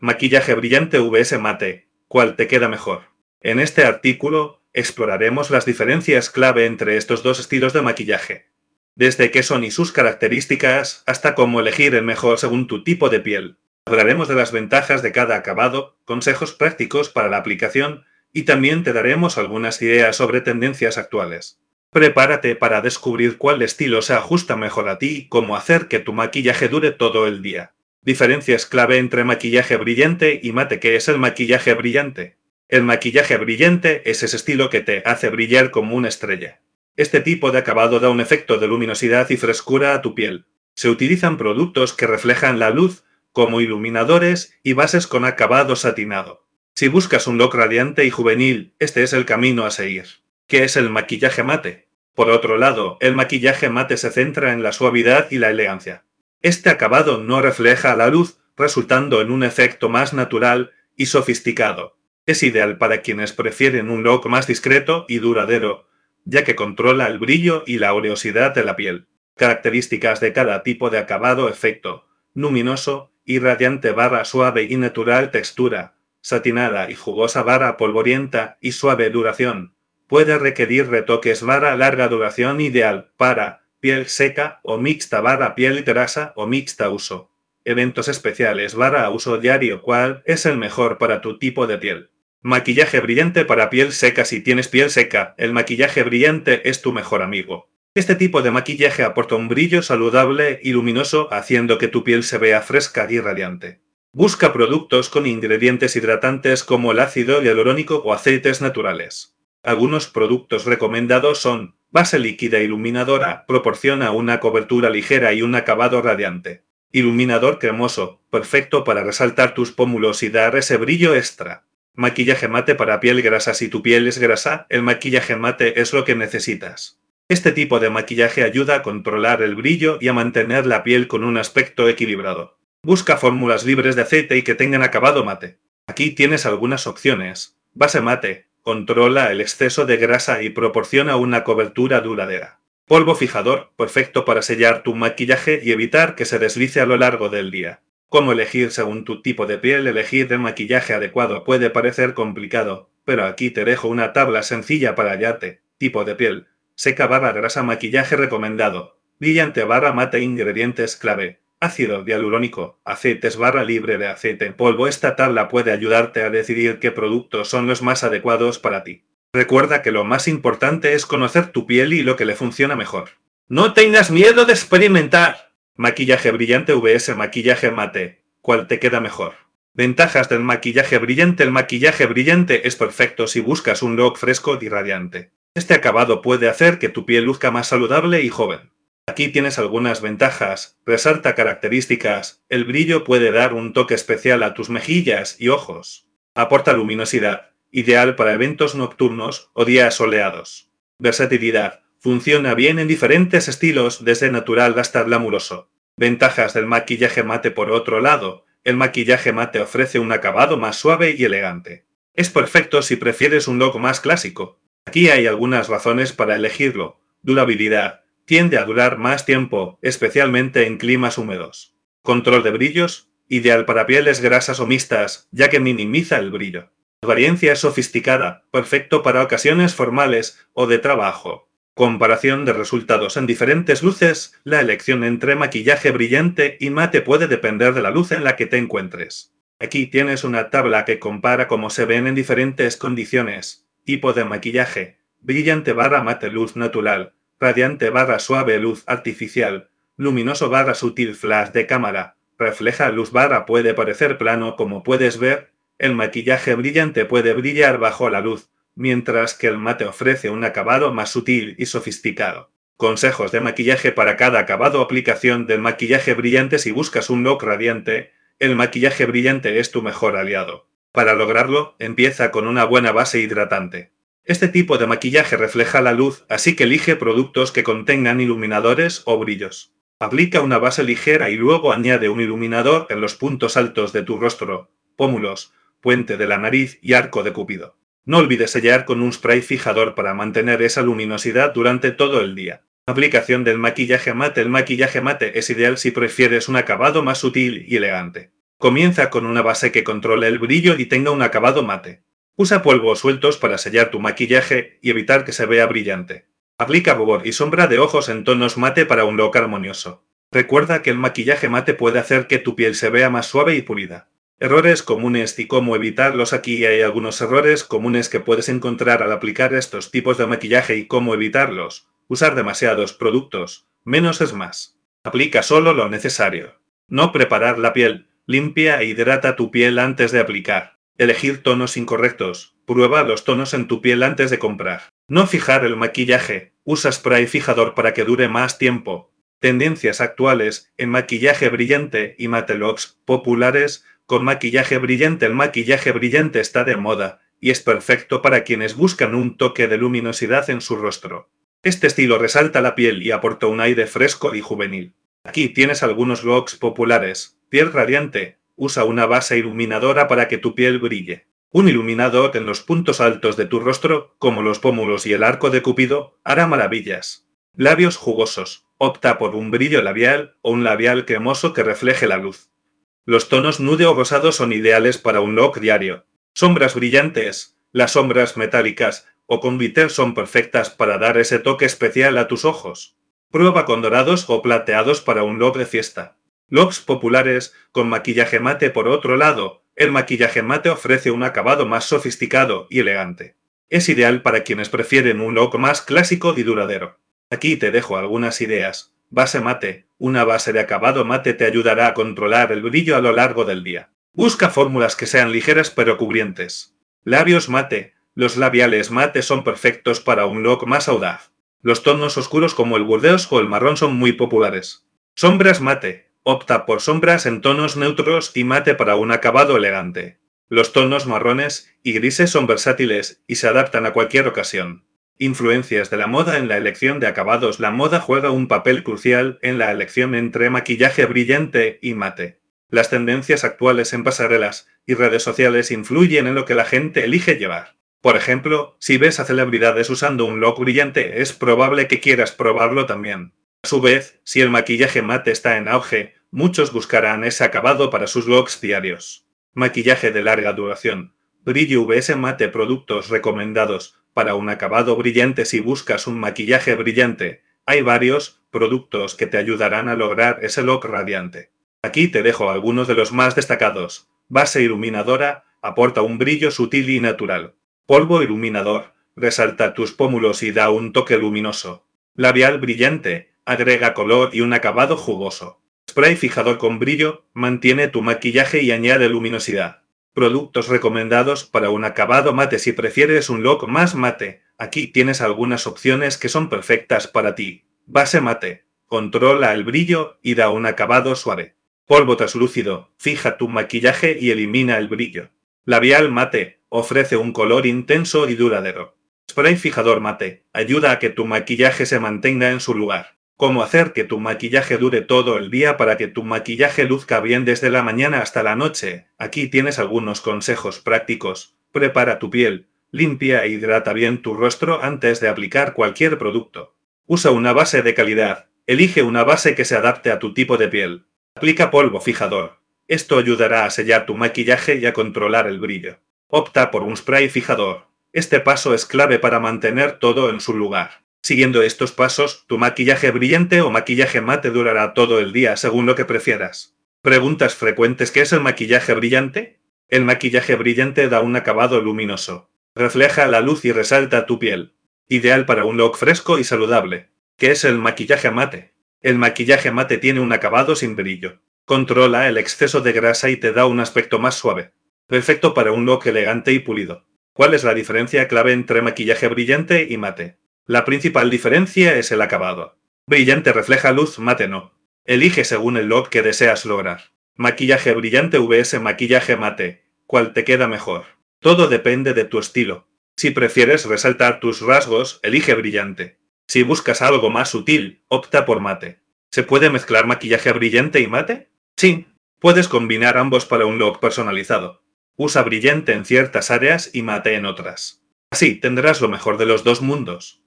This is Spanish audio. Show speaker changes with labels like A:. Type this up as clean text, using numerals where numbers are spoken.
A: Maquillaje brillante vs mate, ¿cuál te queda mejor? En este artículo exploraremos las diferencias clave entre estos dos estilos de maquillaje, desde qué son y sus características hasta cómo elegir el mejor según tu tipo de piel. Hablaremos de las ventajas de cada acabado, consejos prácticos para la aplicación y también te daremos algunas ideas sobre tendencias actuales. Prepárate para descubrir cuál estilo se ajusta mejor a ti y cómo hacer que tu maquillaje dure todo el día. Diferencias clave entre maquillaje brillante y mate. ¿Qué es el maquillaje brillante? El maquillaje brillante es ese estilo que te hace brillar como una estrella. Este tipo de acabado da un efecto de luminosidad y frescura a tu piel. Se utilizan productos que reflejan la luz, como iluminadores y bases con acabado satinado. Si buscas un look radiante y juvenil, este es el camino a seguir. ¿Qué es el maquillaje mate? Por otro lado, el maquillaje mate se centra en la suavidad y la elegancia. Este acabado no refleja la luz, resultando en un efecto más natural y sofisticado. Es ideal para quienes prefieren un look más discreto y duradero, ya que controla el brillo y la oleosidad de la piel. Características de cada tipo de acabado: efecto luminoso y radiante / suave y natural, textura satinada y jugosa / polvorienta y suave, duración. Puede requerir retoques / larga duración, ideal para piel seca o mixta / piel grasa o mixta. Uso. Eventos especiales / uso diario. ¿Cuál es el mejor para tu tipo de piel? Maquillaje brillante para piel seca. Si tienes piel seca, el maquillaje brillante es tu mejor amigo. Este tipo de maquillaje aporta un brillo saludable y luminoso, haciendo que tu piel se vea fresca y radiante. Busca productos con ingredientes hidratantes como el ácido hialurónico o aceites naturales. Algunos productos recomendados son: base líquida iluminadora, proporciona una cobertura ligera y un acabado radiante. Iluminador cremoso, perfecto para resaltar tus pómulos y dar ese brillo extra. Maquillaje mate para piel grasa. Si tu piel es grasa, el maquillaje mate es lo que necesitas. Este tipo de maquillaje ayuda a controlar el brillo y a mantener la piel con un aspecto equilibrado. Busca fórmulas libres de aceite y que tengan acabado mate. Aquí tienes algunas opciones. Base mate, controla el exceso de grasa y proporciona una cobertura duradera. Polvo fijador, perfecto para sellar tu maquillaje y evitar que se deslice a lo largo del día. ¿Cómo elegir según tu tipo de piel? Elegir el maquillaje adecuado puede parecer complicado, pero aquí te dejo una tabla sencilla para hallarte. Tipo de piel: seca / grasa. Maquillaje recomendado: brillante / mate. Ingredientes clave: ácido hialurónico, aceites / libre de aceite en polvo. Esta tabla puede ayudarte a decidir qué productos son los más adecuados para ti. Recuerda que lo más importante es conocer tu piel y lo que le funciona mejor. No tengas miedo de experimentar. Maquillaje brillante vs maquillaje mate, ¿cuál te queda mejor? Ventajas del maquillaje brillante. El maquillaje brillante es perfecto si buscas un look fresco y radiante. Este acabado puede hacer que tu piel luzca más saludable y joven. Aquí tienes algunas ventajas. Resalta características: el brillo puede dar un toque especial a tus mejillas y ojos. Aporta luminosidad, ideal para eventos nocturnos o días soleados. Versatilidad: funciona bien en diferentes estilos, desde natural hasta glamuroso. Ventajas del maquillaje mate. Por otro lado, el maquillaje mate ofrece un acabado más suave y elegante. Es perfecto si prefieres un look más clásico. Aquí hay algunas razones para elegirlo. Durabilidad: tiende a durar más tiempo, especialmente en climas húmedos. Control de brillos: ideal para pieles grasas o mixtas, ya que minimiza el brillo. Apariencia sofisticada, perfecto para ocasiones formales o de trabajo. Comparación de resultados en diferentes luces. La elección entre maquillaje brillante y mate puede depender de la luz en la que te encuentres. Aquí tienes una tabla que compara cómo se ven en diferentes condiciones. Tipo de maquillaje: brillante / mate, luz natural; radiante / suave, luz artificial; luminoso / sutil, flash de cámara; refleja luz / puede parecer plano. Como puedes ver, el maquillaje brillante puede brillar bajo la luz, mientras que el mate ofrece un acabado más sutil y sofisticado. Consejos de maquillaje para cada acabado. Aplicación del maquillaje brillante. Si buscas un look radiante, el maquillaje brillante es tu mejor aliado. Para lograrlo, empieza con una buena base hidratante. Este tipo de maquillaje refleja la luz, así que elige productos que contengan iluminadores o brillos. Aplica una base ligera y luego añade un iluminador en los puntos altos de tu rostro, pómulos, puente de la nariz y arco de Cúpido. No olvides sellar con un spray fijador para mantener esa luminosidad durante todo el día. Aplicación del maquillaje mate. El maquillaje mate es ideal si prefieres un acabado más sutil y elegante. Comienza con una base que controle el brillo y tenga un acabado mate. Usa polvos sueltos para sellar tu maquillaje y evitar que se vea brillante. Aplica rubor y sombra de ojos en tonos mate para un look armonioso. Recuerda que el maquillaje mate puede hacer que tu piel se vea más suave y pulida. Errores comunes y cómo evitarlos. Aquí hay algunos errores comunes que puedes encontrar al aplicar estos tipos de maquillaje y cómo evitarlos. Usar demasiados productos. Menos es más. Aplica solo lo necesario. No preparar la piel. Limpia e hidrata tu piel antes de aplicar. Elegir tonos incorrectos. Prueba los tonos en tu piel antes de comprar. No fijar el maquillaje. Usa spray fijador para que dure más tiempo. Tendencias actuales en maquillaje brillante y mate looks populares. Con maquillaje brillante. El maquillaje brillante está de moda y es perfecto para quienes buscan un toque de luminosidad en su rostro. Este estilo resalta la piel y aporta un aire fresco y juvenil. Aquí tienes algunos looks populares. Piel radiante. Usa una base iluminadora para que tu piel brille. Un iluminador en los puntos altos de tu rostro, como los pómulos y el arco de Cupido, hará maravillas. Labios jugosos. Opta por un brillo labial o un labial cremoso que refleje la luz. Los tonos nude o rosado son ideales para un look diario. Sombras brillantes. Las sombras metálicas o con glitter son perfectas para dar ese toque especial a tus ojos. Prueba con dorados o plateados para un look de fiesta. Looks populares con maquillaje mate. Por otro lado, el maquillaje mate ofrece un acabado más sofisticado y elegante. Es ideal para quienes prefieren un look más clásico y duradero. Aquí te dejo algunas ideas. Base mate. Una base de acabado mate te ayudará a controlar el brillo a lo largo del día. Busca fórmulas que sean ligeras pero cubrientes. Labios mate. Los labiales mate son perfectos para un look más audaz. Los tonos oscuros como el burdeos o el marrón son muy populares. Sombras mate. Opta por sombras en tonos neutros y mate para un acabado elegante. Los tonos marrones y grises son versátiles y se adaptan a cualquier ocasión. Influencias de la moda en la elección de acabados. La moda juega un papel crucial en la elección entre maquillaje brillante y mate. Las tendencias actuales en pasarelas y redes sociales influyen en lo que la gente elige llevar. Por ejemplo, si ves a celebridades usando un look brillante, es probable que quieras probarlo también. A su vez, si el maquillaje mate está en auge, muchos buscarán ese acabado para sus looks diarios. Maquillaje de larga duración. Brillo UVS mate. Productos recomendados para un acabado brillante. Si buscas un maquillaje brillante, hay varios productos que te ayudarán a lograr ese look radiante. Aquí te dejo algunos de los más destacados. Base iluminadora. Aporta un brillo sutil y natural. Polvo iluminador. Resalta tus pómulos y da un toque luminoso. Labial brillante. Agrega color y un acabado jugoso. Spray fijador con brillo. Mantiene tu maquillaje y añade luminosidad. Productos recomendados para un acabado mate. Si prefieres un look más mate, aquí tienes algunas opciones que son perfectas para ti. Base mate. Controla el brillo y da un acabado suave. Polvo translúcido. Fija tu maquillaje y elimina el brillo. Labial mate. Ofrece un color intenso y duradero. Spray fijador mate. Ayuda a que tu maquillaje se mantenga en su lugar. Cómo hacer que tu maquillaje dure todo el día para que tu maquillaje luzca bien desde la mañana hasta la noche. Aquí tienes algunos consejos prácticos. Prepara tu piel. Limpia e hidrata bien tu rostro antes de aplicar cualquier producto. Usa una base de calidad. Elige una base que se adapte a tu tipo de piel. Aplica polvo fijador. Esto ayudará a sellar tu maquillaje y a controlar el brillo. Opta por un spray fijador. Este paso es clave para mantener todo en su lugar. Siguiendo estos pasos, tu maquillaje brillante o maquillaje mate durará todo el día según lo que prefieras. Preguntas frecuentes: ¿qué es el maquillaje brillante? El maquillaje brillante da un acabado luminoso. Refleja la luz y resalta tu piel. Ideal para un look fresco y saludable. ¿Qué es el maquillaje mate? El maquillaje mate tiene un acabado sin brillo. Controla el exceso de grasa y te da un aspecto más suave. Perfecto para un look elegante y pulido. ¿Cuál es la diferencia clave entre maquillaje brillante y mate? La principal diferencia es el acabado. Brillante refleja luz, mate no. Elige según el look que deseas lograr. Maquillaje brillante vs maquillaje mate. ¿Cuál te queda mejor? Todo depende de tu estilo. Si prefieres resaltar tus rasgos, elige brillante. Si buscas algo más sutil, opta por mate. ¿Se puede mezclar maquillaje brillante y mate? Sí. Puedes combinar ambos para un look personalizado. Usa brillante en ciertas áreas y mate en otras. Así tendrás lo mejor de los dos mundos.